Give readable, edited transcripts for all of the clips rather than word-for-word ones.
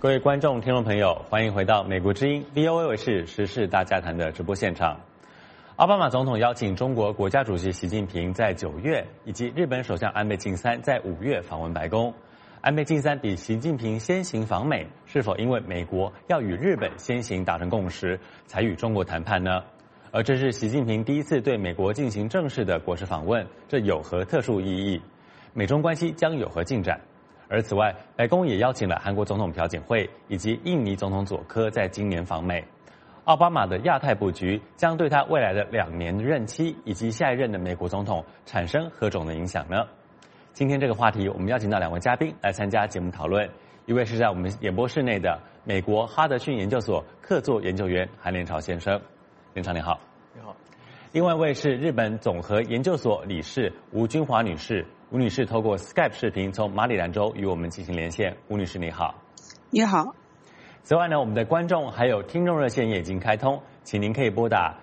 各位观众、听众朋友，欢迎回到美国之音 VOA 卫视时事大家谈的直播现场。奥巴马总统邀请中国国家主席习近平在9月，以及日本首相安倍晋三在5月访问白宫。安倍晋三比习近平先行访美，是否因为美国要与日本先行达成共识，才与中国谈判呢？而这是习近平第一次对美国进行正式的国事访问，这有何特殊意义？美中关系将有何进展？而此外，白宫也邀请了韩国总统朴槿惠以及印尼总统佐科在今年访美。奥巴马的亚太布局将对他未来的2年任期以及下一任的美国总统产生何种的影响呢？今天这个话题，我们邀请到2位嘉宾来参加节目讨论。一位是在我们演播室内的美国哈德逊研究所客座研究员韩连朝先生，连朝你好。 你好。 另外一位是日本总和研究所理事吴君华女士。吴女士透过 Skype 视频从马里兰州与我们进行连线。吴女士你好。 你好。 此外呢，我们的观众还有听众热线也已经开通，请您可以拨打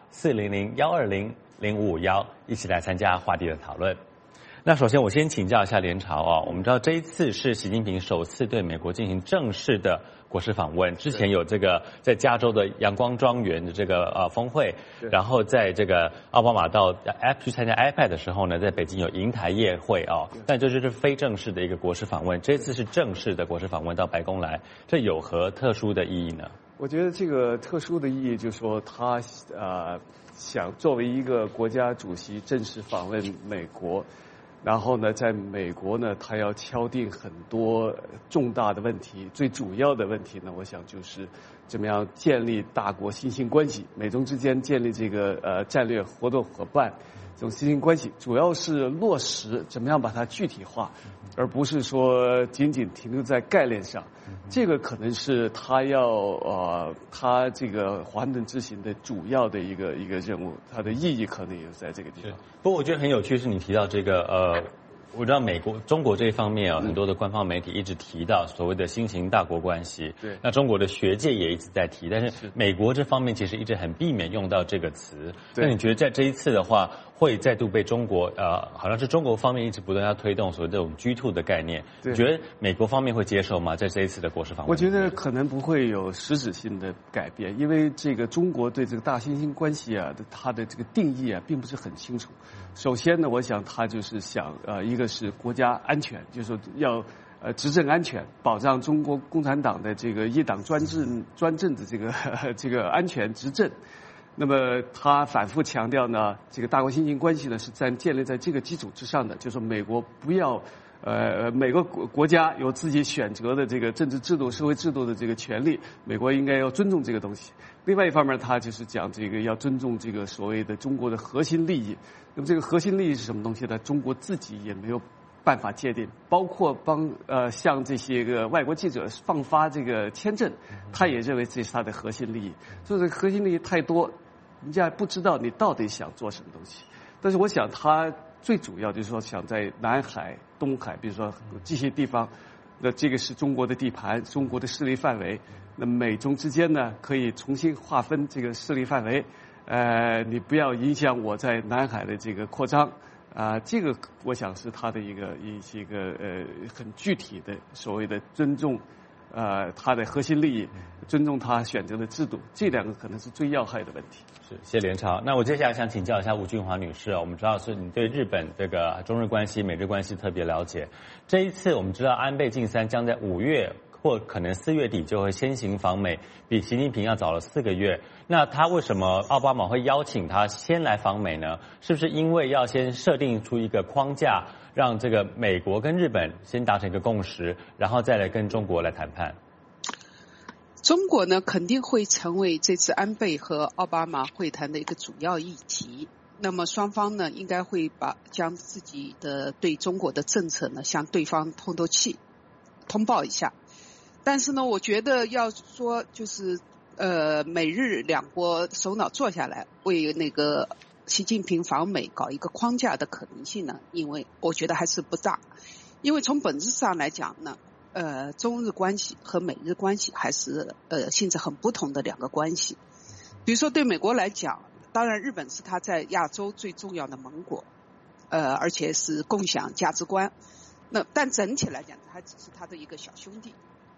400-120-0551一起来参加话题的讨论。那首先我先请教一下连朝啊，我们知道这一次是习近平首次对美国进行正式的国事访问，之前有这个在加州的阳光庄园的这个峰会，然后在这个奥巴马到去参加 IPAD 的时候呢，在北京有银台夜会啊，但这就是非正式的一个国事访问，这次是正式的国事访问到白宫来，这有何特殊的意义呢？ 我觉得这个特殊的意义就是说他想作为一个国家主席正式访问美国。然后呢，在美国呢，他要敲定很多重大的问题，最主要的问题呢，我想就是怎么样建立大国新兴关系，美中之间建立这个战略合作伙伴这种新兴关系，主要是落实怎么样把它具体化，而不是说仅仅停留在概念上。这个可能是他他这个华盛顿之行的主要的一个任务，它的意义可能也在这个地方。 不过我觉得很有趣是你提到这个我知道中国这一方面很多的官方媒体一直提到所谓的新型大国关系。 对。 那中国的学界也一直在提，但是美国这方面其实一直很避免用到这个词。那你觉得在这一次的话，会再度被中国好像是中国方面一直不断要推动所谓这种 G2 的概念，你觉得美国方面会接受吗？在这一次的国事访问？ 我觉得可能不会有实质性的改变，因为这个中国对这个大新兴关系它的这个定义并不是很清楚。首先呢，我想他就是想一个是国家安全，就是说要执政安全，保障中国共产党的这个一党专政的这个安全执政。那么他反复强调呢，这个大国新兴关系呢是建立在这个基础之上的，就是说美国不要每个国家有自己选择的这个政治制度、社会制度的这个权利，美国应该要尊重这个东西。另外一方面，他就是讲这个要尊重这个所谓的中国的核心利益。那么这个核心利益是什么东西呢？中国自己也没有办法界定，包括向这些个外国记者放发这个签证，他也认为这是他的核心利益。所以这个核心利益太多，人家不知道你到底想做什么东西。但是我想他最主要就是说想在南海、东海，比如说这些地方，那这个是中国的地盘，中国的势力范围。那美中之间呢，可以重新划分这个势力范围。你不要影响我在南海的这个扩张。这个我想是他的一个很具体的所谓的尊重，他的核心利益，尊重他选择的制度，这2个可能是最要害的问题。 是，谢谢连朝。那我接下来想请教一下吴君华女士我们知道是你对日本这个中日关系、美日关系特别了解。这一次我们知道安倍晋三将在5月或可能4月底就会先行访美，比习近平要早了4个月。那他为什么奥巴马会邀请他先来访美呢？是不是因为要先设定出一个框架，让这个美国跟日本先达成一个共识，然后再来跟中国来谈判？ 中国呢肯定会成为这次安倍和奥巴马会谈的一个主要议题。那么双方呢应该会将自己的对中国的政策呢向对方透透气，通报一下。但是呢，我觉得要说就是美日2国首脑坐下来为那个习近平访美搞一个框架的可能性呢，因为我觉得还是不大。因为从本质上来讲呢，中日关系和美日关系还是性质很不同的2个关系。比如说对美国来讲，当然日本是他在亚洲最重要的盟国，而且是共享价值观。但整体来讲，它只是他的一个小兄弟。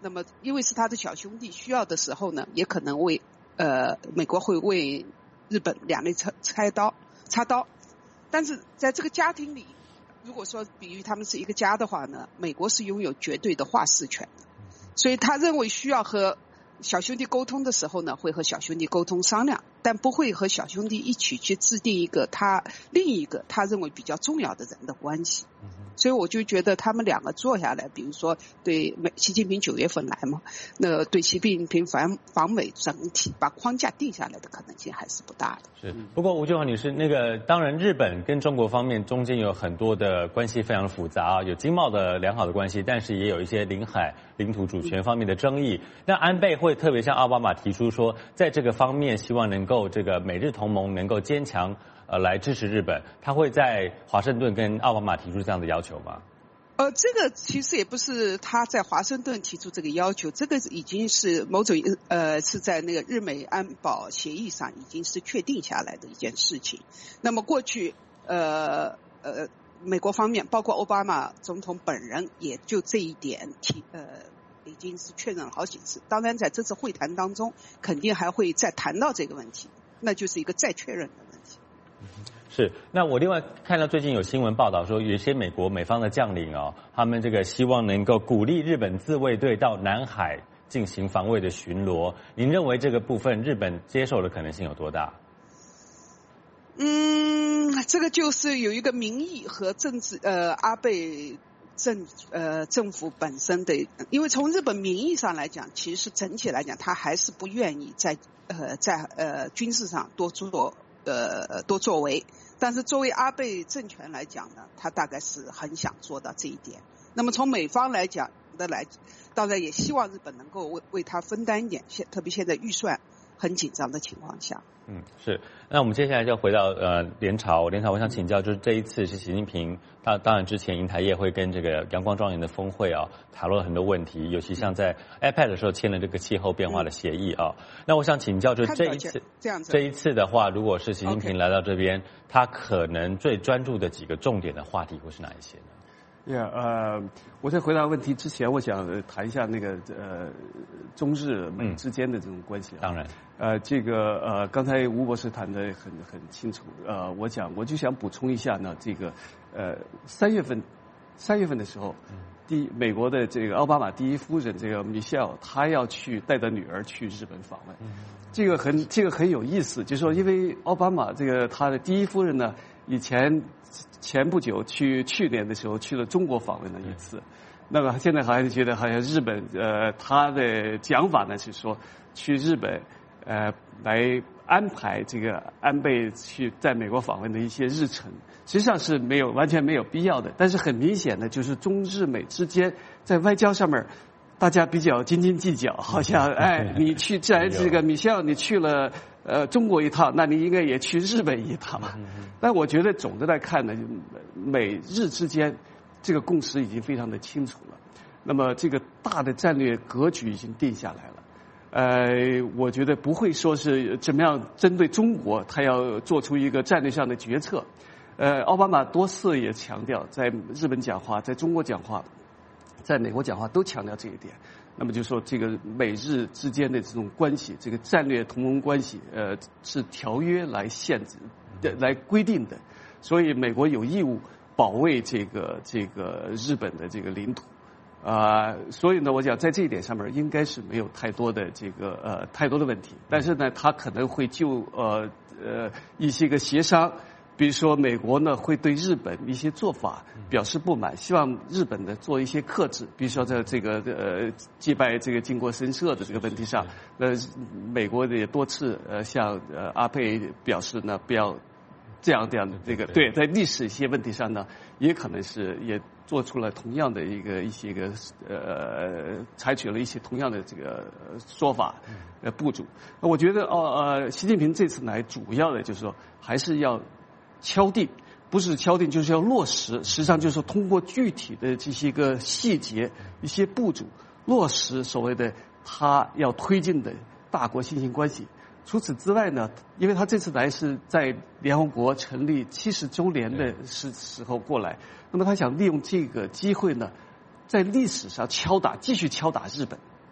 那么因为是他的小兄弟，需要的时候呢，也可能美国会为日本两肋插刀。但是在这个家庭里，如果说比喻他们是一个家的话呢，美国是拥有绝对的话事权的，所以他认为需要和小兄弟沟通的时候呢，会和小兄弟沟通商量，但不会和小兄弟一起去制定一个另一个他认为比较重要的人的关系。所以我就觉得他们两个坐下来，比如说对习近平9月份来嘛，那对习近平访美整体把框架定下来的可能性还是不大的。 是，不过吴俊豪女士，当然日本跟中国方面中间有很多的关系非常复杂啊，有经贸的良好的关系，但是也有一些领土主权方面的争议。那安倍会特别向奥巴马提出说，在这个方面希望能够美日同盟能够坚强来支持日本，他会在华盛顿跟奥巴马提出这样的要求吗？ 这个其实也不是他在华盛顿提出这个要求，这个已经是某种是在那个日美安保协议上已经是确定下来的一件事情。那么过去美国方面包括奥巴马总统本人也就这一点已经是确认了好几次。当然在这次会谈当中肯定还会再谈到这个问题，那就是一个再确认的问题。 是，那我另外看到最近有新闻报道说，有一些美方的将领他们希望能够鼓励日本自卫队到南海进行防卫的巡逻。您认为这个部分日本接受的可能性有多大？ 这个就是有一个民意和政治阿倍政府本身的，因为从日本民意上来讲，其实整体来讲，他还是不愿意在军事上多作为。但是作为阿倍政权来讲呢，他大概是很想做到这一点。那么从美方来讲当然也希望日本能够为他分担一点，特别现在预算很紧张的情况下。 是。那我们接下来就回到联朝，我想请教，就是这一次是习近平，当然之前银台业会跟这个阳光庄园的峰会讨论了很多问题，尤其像在 iPad 的时候签了这个气候变化的协议那我想请教，就是这一次的话，如果是习近平来到这边，他可能最专注的几个重点的话题会是哪一些呢？ 我在回答问题之前，我想谈一下那个中日美之间的这种关系。 当然， 刚才吴博士谈得很清楚。我就想补充一下呢，3月份的时候，美国的这个奥巴马第一夫人这个米歇尔，她要去带着女儿去日本访问。这个很有意思，就是说，因为奥巴马他的第一夫人呢，前不久去年的时候去了中国访问了一次，那么现在还是觉得好像日本他的讲法呢是说去日本来安排这个安倍去在美国访问的一些日程，实际上是完全没有必要的。但是很明显的就是中日美之间在外交上面大家比较斤斤计较，好像你去既然这个米歇尔你去了中国一趟，那你应该也去日本一趟。但我觉得总的来看呢，美日之间这个共识已经非常的清楚了。那么这个大的战略格局已经定下来了。我觉得不会说是怎么样针对中国，他要做出一个战略上的决策。奥巴马多次也强调，在日本讲话，在中国讲话，在美国讲话都强调这一点。那么就说这个美日之间的这种关系，这个战略同盟关系，是条约来限制的、来规定的，所以美国有义务保卫这个日本的这个领土。所以呢，我讲在这一点上面应该是没有太多的太多的问题，但是呢，他可能会就一些个协商。比如说，美国呢会对日本一些做法表示不满，希望日本呢做一些克制。比如说，在祭拜靖国神社的这个问题上，美国也多次向阿佩表示呢不要这样的对，在历史一些问题上呢，也可能是也做出了同样的一些采取了一些同样的这个说法部署。我觉得习近平这次来主要的就是说还是要敲定，不是敲定就是要落实，实际上就是通过具体的这些个细节一些部署落实所谓的他要推进的大国新型关系。除此之外呢，因为他这次来是在联合国成立70周年的时候过来，那么他想利用这个机会呢，在历史上继续敲打日本。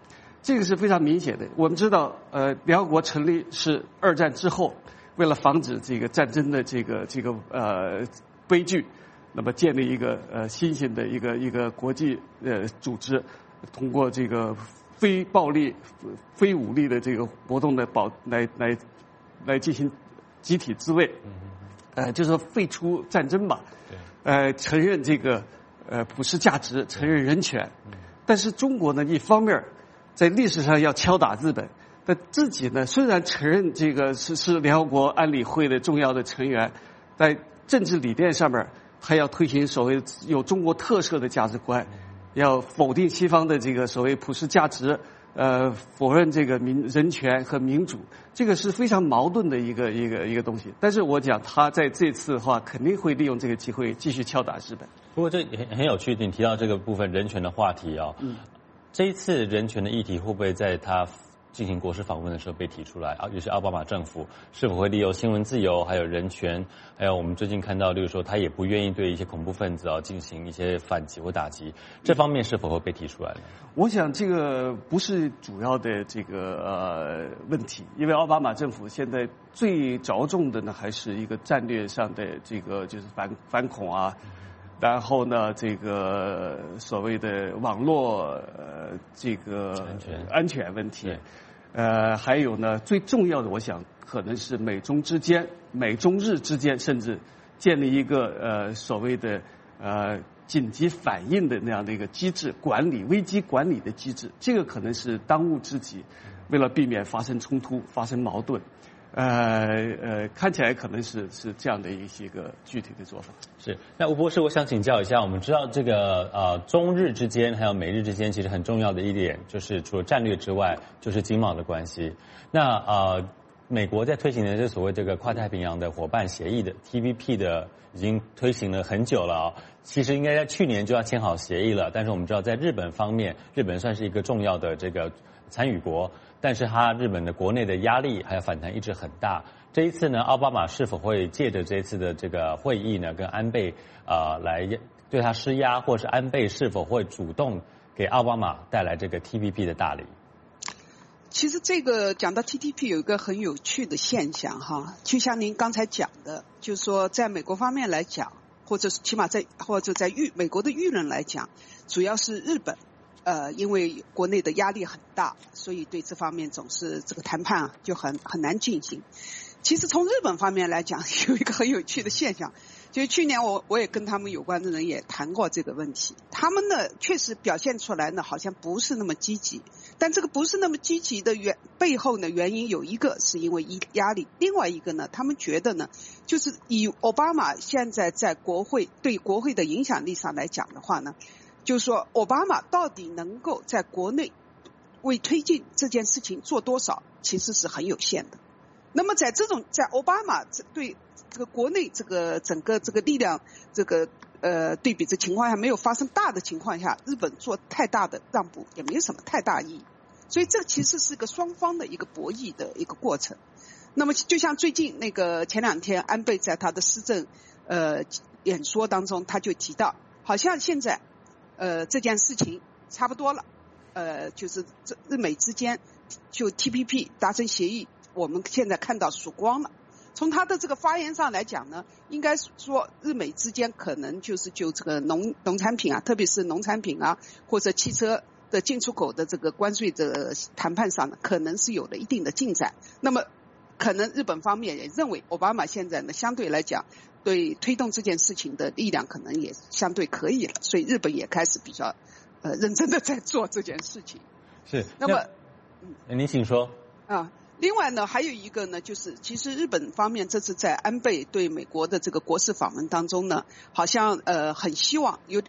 这个是非常明显的。我们知道，联合国成立是2战之后，为了防止这个战争的这个悲剧，那么建立一个新型的一个国际组织，通过这个非暴力、非武力的这个活动的来进行集体自卫，就是说废除战争吧，承认这个普世价值，承认人权。但是中国呢，一方面在历史上要敲打日本，但自己呢虽然承认这个是联合国安理会的重要的成员，在政治理念上面还要推行所谓有中国特色的价值观，要否定西方的这个所谓普世价值，否认这个人权和民主，这个是非常矛盾的一个东西。但是我讲他在这次的话，肯定会利用这个机会继续敲打日本。 不过这很有趣，你提到这个部分人权的话题哦，这一次人权的议题会不会在他进行国事访问的时候被提出来？也是奥巴马政府是否会利用新闻自由，还有人权，还有我们最近看到，例如说他也不愿意对一些恐怖分子进行一些反击或打击，这方面是否会被提出来呢？ 我想这个不是主要的这个问题，因为奥巴马政府现在最着重的呢，还是一个战略上的这个就是反恐啊。然后呢，这个所谓的网络这个安全问题，还有呢，最重要的，我想可能是美中日之间，甚至建立一个所谓的紧急反应的那样的一个机制，危机管理的机制，这个可能是当务之急，为了避免发生冲突、发生矛盾。看起来可能是这样的一些个具体的做法。 是，那吴博士，我想请教一下，我们知道这个中日之间还有美日之间，其实很重要的一点就是除了战略之外，就是经贸的关系。那美国在推行的这所谓这个跨太平洋的伙伴协议的 TPP 的，已经推行了很久了其实应该在去年就要签好协议了，但是我们知道在日本方面，日本算是一个重要的这个参与国。但是日本的国内的压力还有反弹一直很大。这一次呢，奥巴马是否会借着这一次的这个会议呢，跟安倍来对他施压，或是安倍是否会主动给奥巴马带来这个 TPP 的大礼？ 其实这个讲到 TPP 有一个很有趣的现象就像您刚才讲的，就是说在美国方面来讲，或者起码在美国的舆论来讲，主要是日本。因为国内的压力很大，所以对这方面总是这个谈判就很难进行。其实从日本方面来讲，有一个很有趣的现象，就是去年我也跟他们有关的人也谈过这个问题。他们呢确实表现出来呢好像不是那么积极，但这个不是那么积极的背后呢原因有一个是因为压力，另外一个呢他们觉得呢就是以奥巴马现在在对国会的影响力上来讲的话呢，就是说奥巴马到底能够在国内为推进这件事情做多少，其实是很有限的。那么在奥巴马对这个国内这个整个这个力量这个对比的情况下没有发生大的情况下，日本做太大的让步也没有什么太大意义。所以这其实是个双方的一个博弈的一个过程。那么就像最近那个前2天安倍在他的施政演说当中他就提到，好像现在这件事情差不多了，就是日美之间就 TPP 达成协议，我们现在看到曙光了。从他的这个发言上来讲呢，应该说日美之间可能就这个农产品特别是农产品或者汽车的进出口的这个关税的谈判上呢，可能是有了一定的进展。那么可能日本方面也认为奥巴马现在呢相对来讲对推动这件事情的力量可能也相对可以了，所以日本也开始比较认真的在做这件事情。 是。 那么您请说。 另外呢还有一个呢，就是其实日本方面这次在安倍对美国的这个国事访问当中呢，好像很希望有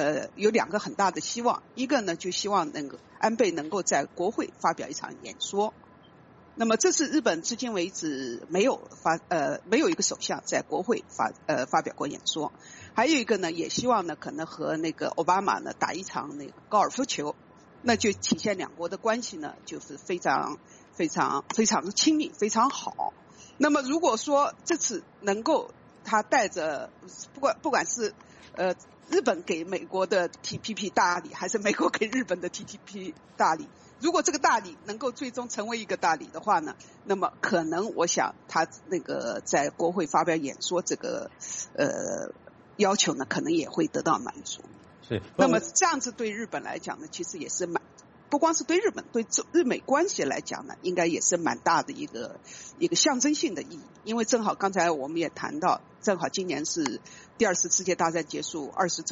2个很大的希望。一个呢就希望安倍能够在国会发表一场演说。那么这是日本至今为止没有一个首相在国会发表过演说。还有一个呢也希望呢可能和那个奥巴马呢打一场那个高尔夫球，那就体现2国的关系呢就是非常非常非常亲密，非常好。那么如果说这次能够他带着不管是日本给美国的 TPP 大礼，还是美国给日本的 TPP 大礼， 如果这个大理能够最终成为一个大理的话呢，那么可能我想他那个在国会发表演说这个要求呢，可能也会得到满足。 是。 那么这样子对日本来讲呢，其实也是不光是对日本，对日美关系来讲呢，应该也是蛮大的一个象征性的意义。因为正好刚才我们也谈到，正好今年是第二次世界大战结束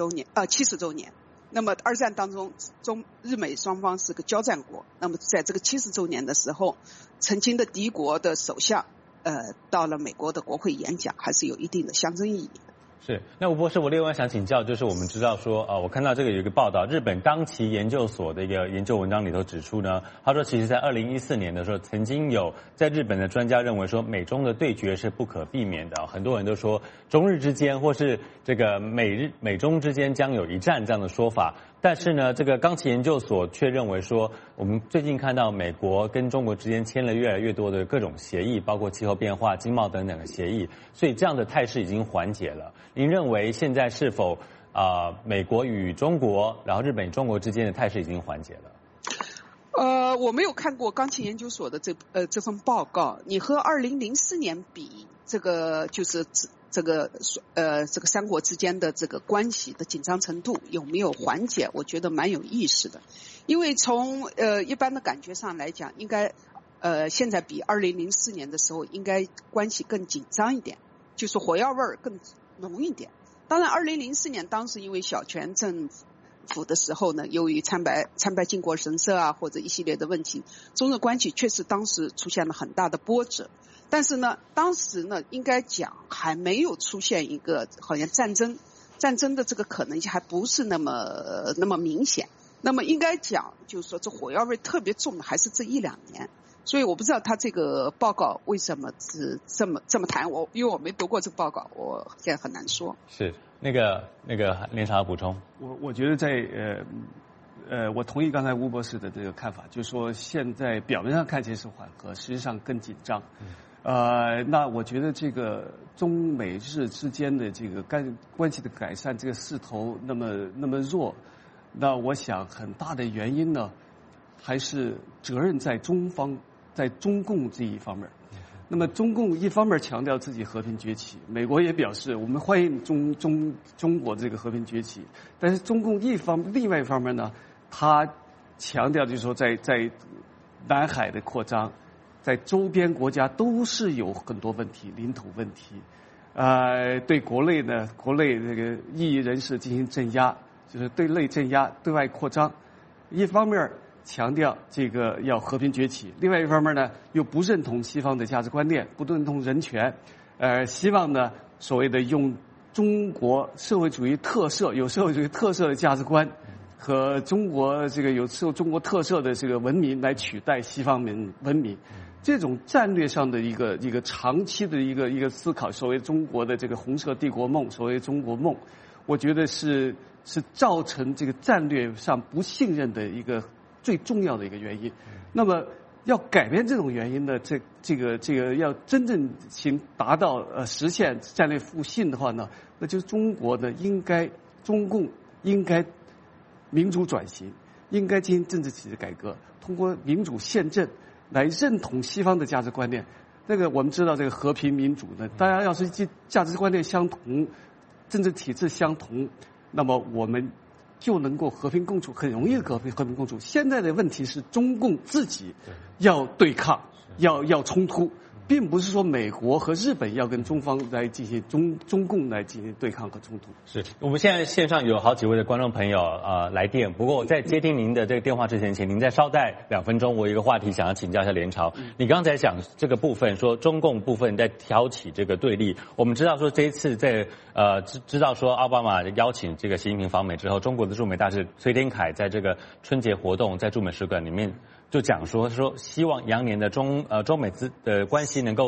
70周年。那么二战当中，日美双方是个交战国。那么在这个70周年的时候，曾经的敌国的首相，到了美国的国会演讲，还是有一定的象征意义的。 是，那吴博士，我另外想请教，就是我们知道说，我看到这个有一个报道，日本冈崎研究所的一个研究文章里头指出呢，他说其实在2014年的时候，曾经有在日本的专家认为说，美中的对决是不可避免的，很多人都说中日之间或是这个美中之间将有一战这样的说法。但是呢，这个冈崎研究所却认为说，我们最近看到美国跟中国之间签了越来越多的各种协议，包括气候变化、经贸等等的协议，所以这样的态势已经缓解了。您认为现在是否美国与中国，然后日本与中国之间的态势已经缓解了？ 我没有看过冈崎研究所的这份报告。你和2004年比，这个就是这个三国之间的这个关系的紧张程度有没有缓解？我觉得蛮有意思的。因为从一般的感觉上来讲，应该现在比2004年的时候应该关系更紧张一点，就是火药味儿更浓一点。当然2004年当时因为小泉政府的时候呢，由于参拜靖国神社啊，或者一系列的问题，中日关系确实当时出现了很大的波折。但是呢，当时呢，应该讲还没有出现一个好像战争的这个可能性还不是那么明显。那么应该讲，就是说这火药味特别重的还是这1-2年。所以我不知道他这个报告为什么是这么谈，因为我没读过这个报告，我现在很难说。 是那个连长要补充。 我觉得我同意刚才吴博士的这个看法，就是说现在表面上看起来是缓和，实际上更紧张。那我觉得这个中美日之间的这个关系的改善这个势头那么弱，那我想很大的原因呢，还是责任在中方，在中共这一方面。那么中共一方面强调自己和平崛起，美国也表示我们欢迎中国这个和平崛起，但是中共另外一方面呢，他强调就是说在南海的扩张，在周边国家都是有很多问题，领土问题，对国内这个异议人士进行镇压，就是对内镇压，对外扩张。一方面强调这个要和平崛起，另外一方面呢又不认同西方的价值观念，不认同人权，希望呢所谓的用中国社会主义特色的价值观和中国这个有中国特色的这个文明来取代西方文明。这种战略上的一个长期的一个思考，所谓中国的这个红色帝国梦，所谓中国梦，我觉得是造成这个战略上不信任的一个最重要的一个原因。那么要改变这种原因呢，这个要真正达到实现战略互信的话呢，那就是中共应该民主转型，应该进行政治体制改革，通过民主宪政来认同西方的价值观念。那个我们知道，这个和平民主呢，大家要是价值观念相同，政治体制相同，那么我们就能够和平共处，很容易和平共处。现在的问题是中共自己要对抗，要冲突，并不是说美国和日本要跟中方来进行中共来进行对抗和冲突。 是我们现在线上有好几位的观众朋友来电，不过我在接听您的这个电话之前，请您再稍待2分钟，我有一个话题想要请教一下连朝。你刚才讲这个部分，说中共部分在挑起这个对立，我们知道说这一次在知道说奥巴马邀请这个习近平访美之后，中国的驻美大使崔天凯在这个春节活动在驻美使馆里面就讲说希望羊年的中美的关系能够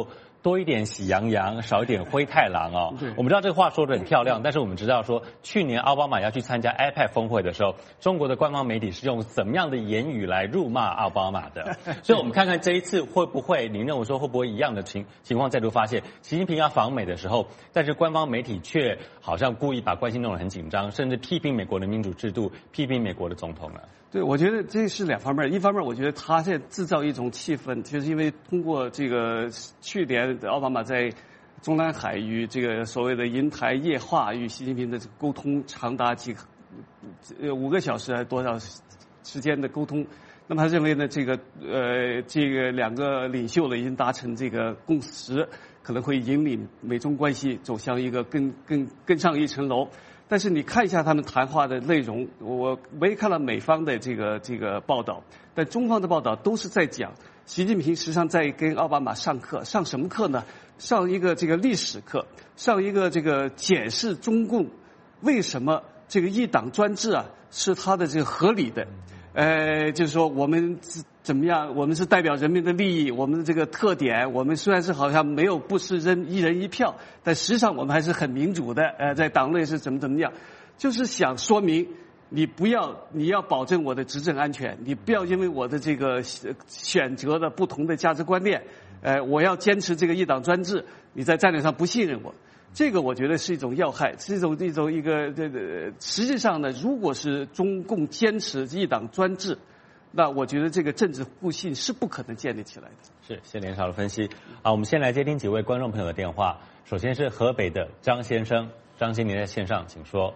多一点喜羊羊，少一点灰太狼哦。我们知道这个话说得很漂亮，但是我们知道说，去年奥巴马要去参加 APEC 峰会的时候，中国的官方媒体是用怎么样的言语来辱骂奥巴马的？所以我们看看这一次会不会，您认为说会不会一样的情况再度发现？习近平要访美的时候，但是官方媒体却好像故意把关系弄得很紧张，甚至批评美国的民主制度，批评美国的总统了。 对，我觉得这是两方面。一方面，我觉得他在制造一种气氛，就是因为通过这个去年奥巴马在中南海与这个所谓的银台夜话与习近平的沟通长达5个小时还是多少时间的沟通，那么他认为呢，这个两个领袖呢已经达成这个共识，可能会引领美中关系走向一个更上一层楼。但是你看一下他们谈话的内容，我没看到美方的这个报道，但中方的报道都是在讲习近平实际上在跟奥巴马上课，上什么课呢？上一个这个历史课，上一个这个检视中共为什么这个一党专制啊是他的这个合理的。就是说我们怎么样？我们是代表人民的利益，我们的这个特点，我们虽然是好像没有不是一人一票，但实际上我们还是很民主的。在党内是怎么样？就是想说明你要保证我的执政安全，你不要因为我的这个选择的不同的价值观念，我要坚持这个一党专制，你在战略上不信任我。这个我觉得是一种要害，是一个实际上呢，如果是中共坚持一党专制，那我觉得这个政治互信是不可能建立起来的。是， 谢谢连少的分析。好，我们先来接听几位观众朋友的电话。首先是河北的张先生，张先生您在线上，请说。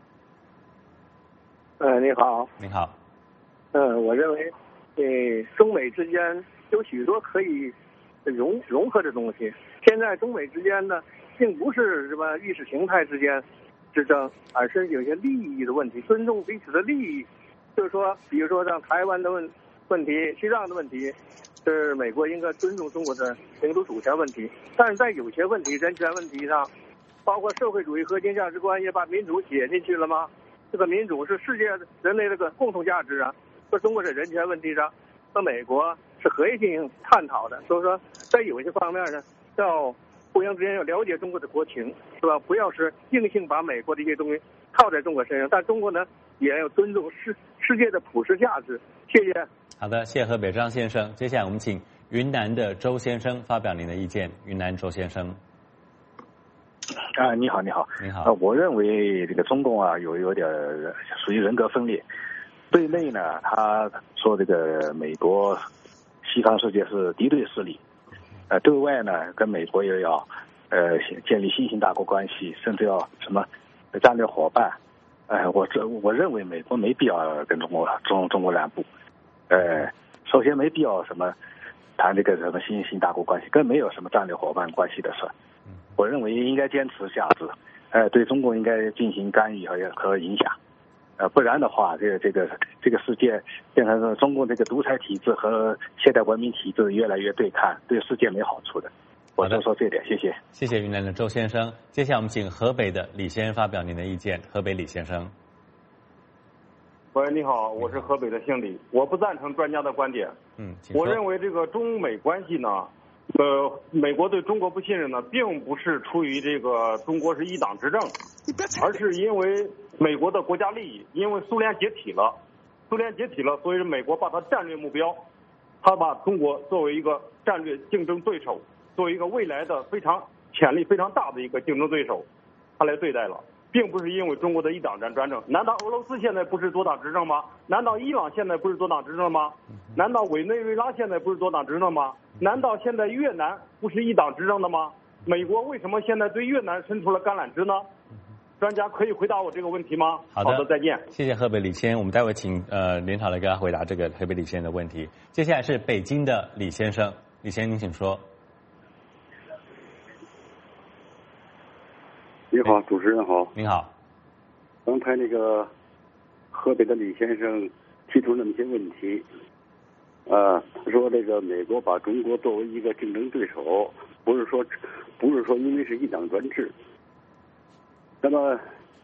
你好。 你好。 我认为，中美之间有许多可以融合的东西。现在中美之间呢，并不是什么意识形态之间之争，而是有些利益的问题，尊重彼此的利益。就是说，比如说像台湾的问题、西藏的问题，是美国应该尊重中国的领土主权问题。但是在有些问题，人权问题上，包括社会主义核心价值观，也把民主写进去了吗？这个民主是世界人类这个共同价值啊。说中国在人权问题上和美国是可以进行探讨的。所以说，在有些方面呢，要互相之间要了解中国的国情，是吧？不要是硬性把美国的一些东西套在中国身上，但中国呢也要尊重世界的普世价值。谢谢。 好的，谢谢河北张先生。接下来我们请云南的周先生发表您的意见。云南周先生。 你好。 你好。 我认为这个中共啊有点属于人格分裂。对内呢，他说这个美国西方世界是敌对势力。对外呢，跟美国也要建立新型大国关系，甚至要什么战略伙伴。我认为美国没必要跟中国让步。首先没必要什么谈这个什么新型大国关系，更没有什么战略伙伴关系的事。我认为应该坚持价值，对中国应该进行干预和影响。不然的话，这个世界变成是中共这个独裁体制和现代文明体制越来越对抗，对世界没好处的。我就说这点，谢谢。 谢谢云南的周先生。接下来我们请河北的李先生发表您的意见。河北李先生。 喂，你好，我是河北的姓李，我不赞成专家的观点。我认为这个中美关系呢，美国对中国不信任呢，并不是出于这个中国是一党执政，而是因为美国的国家利益，因为苏联解体了，所以美国把它战略目标，他把中国作为一个战略竞争对手，作为一个未来的非常潜力非常大的一个竞争对手，他来对待了，并不是因为中国的一党专政。难道俄罗斯现在不是多党执政吗？难道伊朗现在不是多党执政吗？难道委内瑞拉现在不是多党执政吗？难道现在越南不是一党执政的吗？美国为什么现在对越南伸出了橄榄枝呢？专家可以回答我这个问题吗？ 好的， 再见。 谢谢河北李先生，我们待会请连长来给他回答这个河北李先生的问题。接下来是北京的李先生，李先生您请说。 你好，主持人好。 您好。 刚才那个河北的李先生提出那么些问题，他说这个美国把中国作为一个竞争对手，不是说因为是一党专制。那么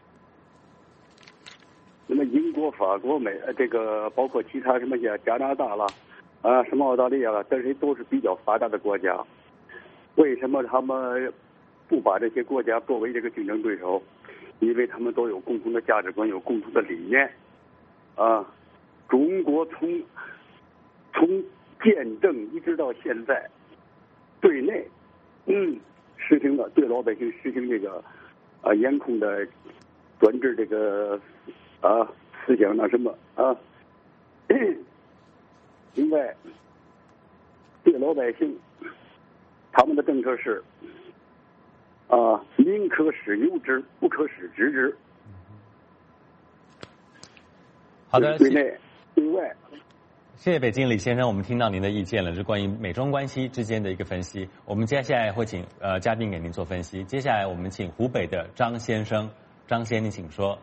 英国、法国、这个包括其他什么加拿大啦，什么澳大利亚啦，这些都是比较发达的国家。 为什么他们不把这些国家作为这个竞争对手？因为他们都有共同的价值观，有共同的理念。中国从建政一直到现在，对内实行了对老百姓实行这个严控的专制这个思想那什么另外对老百姓他们的政策是民可使由之，不可使执之。 好的， 对内对外。 谢谢北京李先生，我们听到您的意见了，是关于美中关系之间的一个分析。我们接下来会请嘉宾给您做分析。接下来我们请湖北的张先生，张先生请说。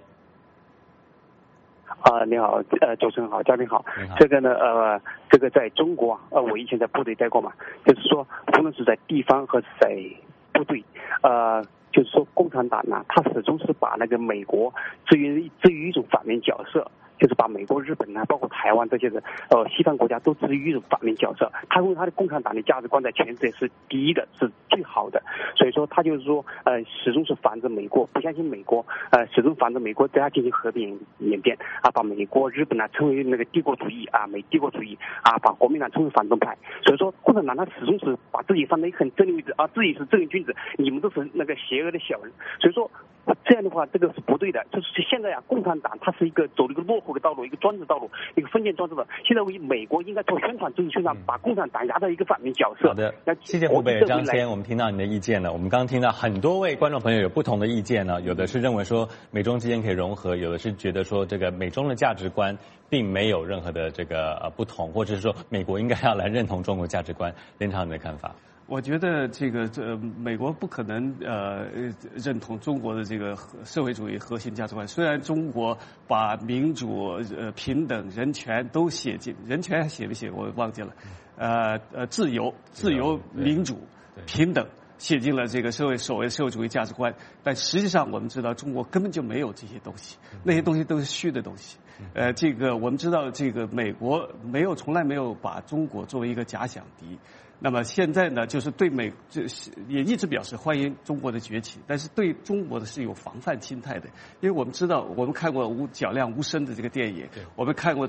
你好，主持人好，嘉宾好。 你好。 这个呢，这个在中国，我以前在部队待过嘛，就是说，无论是在地方和在部队，就是说，共产党呢，他始终是把那个美国置于一种反面角色。就是把美国、日本啊，包括台湾这些的西方国家都置于一种反面角色。他认为他的共产党的价值观在全世界是第一的，是最好的。所以说他就是说始终是防着美国，不相信美国，始终防着美国对他进行和平演变把美国、日本称为那个帝国主义美帝国主义把国民党称为反动派。所以说共产党他始终是把自己放在一个很正的位置自己是正义君子，你们都是那个邪恶的小人。所以说这样的话，这个是不对的。就是现在共产党它是一个走了一个落后的道路，一个专制道路，一个封建专制的。现在美国应该做宣传，政治宣传，把共产党压到一个反面角色。 好的，谢谢湖北的张先，我们听到你的意见了。我们刚刚听到很多位观众朋友有不同的意见呢，有的是认为说美中之间可以融合，有的是觉得说这个美中的价值观并没有任何的这个不同，或者是说美国应该要来认同中国价值观。连长，你的看法？ 我觉得美国不可能认同中国的这个社会主义核心价值观。虽然中国把民主、平等、人权都写进，人权写没写我忘记了，自由、民主、平等写进了这个所谓社会主义价值观，但实际上我们知道中国根本就没有这些东西，那些东西都是虚的东西。我们知道美国从来没有把中国作为一个假想敌。那么现在呢，就是也一直表示欢迎中国的崛起，但是对中国的是有防范心态的，因为我们知道，我们看过脚镣无声的这个电影，我们看过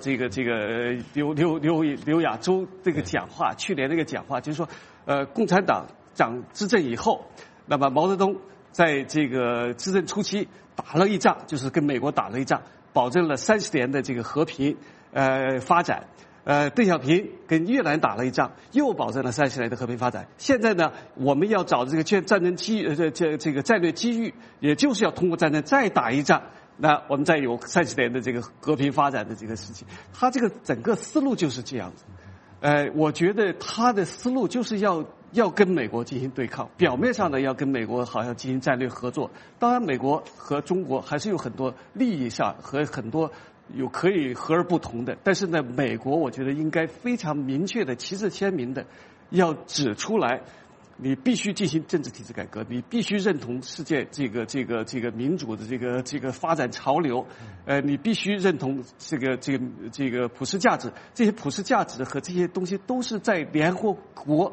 刘亚洲这个讲话，去年那个讲话就是说，共产党执政以后，那么毛泽东在这个执政初期打了一仗，就是跟美国打了一仗，保证了30年的这个和平发展。邓小平跟越南打了一仗，又保证了30年的和平发展。现在呢，我们要找这个战争这个战略机遇，也就是要通过战争再打一仗，那我们再有30年的这个和平发展的这个事情。他这个整个思路就是这样子。我觉得他的思路就是要跟美国进行对抗，表面上呢要跟美国好像进行战略合作。当然，美国和中国还是有很多利益上和很多有可以和而不同的，但是呢，美国我觉得应该非常明确的、旗帜鲜明的要指出来，你必须进行政治体制改革，你必须认同世界这个民主的这个发展潮流，你必须认同这个普世价值，这些普世价值和这些东西都是在联合国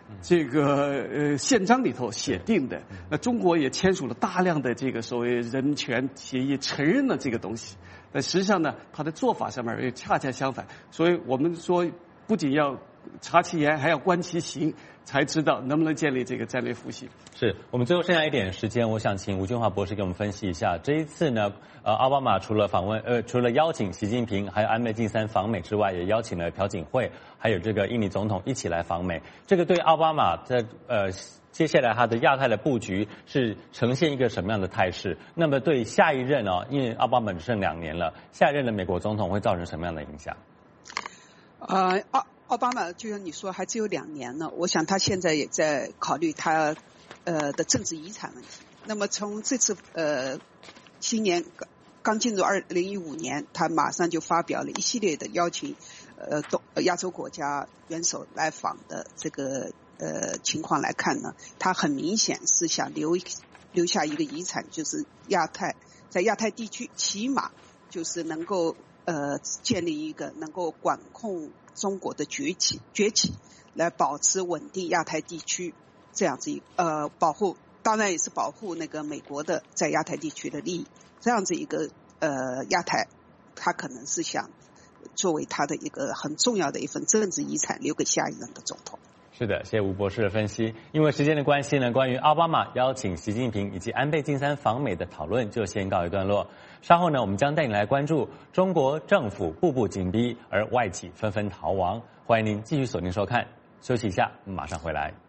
宪章里头写定的。那中国也签署了大量的这个所谓人权协议，承认了这个东西。但实际上呢，它的做法上面也恰恰相反。所以我们说，不仅要察其言，还要观其行，才知道能不能建立这个战略复兴。 是我们最后剩下一点时间，我想请吴俊华博士给我们分析一下这一次呢，奥巴马除了邀请习近平还有安倍晋三访美之外，也邀请了朴槿惠还有这个印尼总统一起来访美。这个对奥巴马在接下来他的亚太的布局是呈现一个什么样的态势？那么对下一任因为奥巴马只剩2年了，下一任的美国总统会造成什么样的影响？ 奥巴马就像你说，还只有2年呢。我想他现在也在考虑他的政治遗产问题。那么从这次新年刚进入2015年，他马上就发表了一系列的邀请亚洲国家元首来访的这个情况来看呢，他很明显是想留下一个遗产，就是在亚太地区起码就是能够建立一个能够管控中国的崛起，来保持稳定亚太地区这样子保护，当然也是保护那个美国的在亚太地区的利益。这样子一个亚太，他可能是想作为他的一个很重要的一份政治遗产，留给下一任的总统。 是的，谢谢吴博士的分析。因为时间的关系呢，关于奥巴马邀请习近平以及安倍晋三访美的讨论就先告一段落。稍后呢，我们将带你来关注中国政府步步紧逼，而外企纷纷逃亡。欢迎您继续锁定收看。休息一下，马上回来。